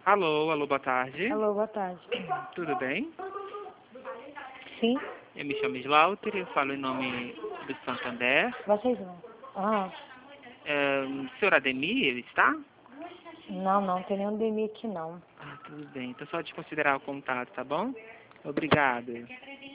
Alô, alô, boa tarde. Alô, boa tarde. Tudo bem? Sim? Eu me chamo Slaughter, eu falo em nome do Santander. Vocês não? Senhor Ademir, ele está? Não tem nenhum DMI aqui não. Tudo bem. Então só de considerar o contato, tá bom? Obrigado.